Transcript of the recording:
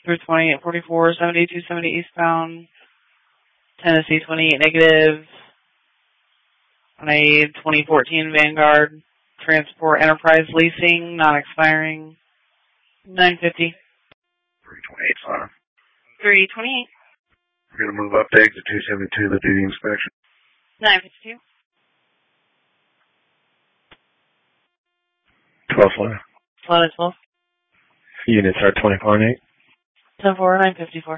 through 2844, 7270 eastbound, Tennessee 28 negative, on a 2014 Vanguard Transport Enterprise leasing, not expiring, 950. 328, fine. 328. We're going to move up to exit 272, the duty inspection. 952. 12 flight. Flight 12. Units are 24 and 8. 10-4, 954.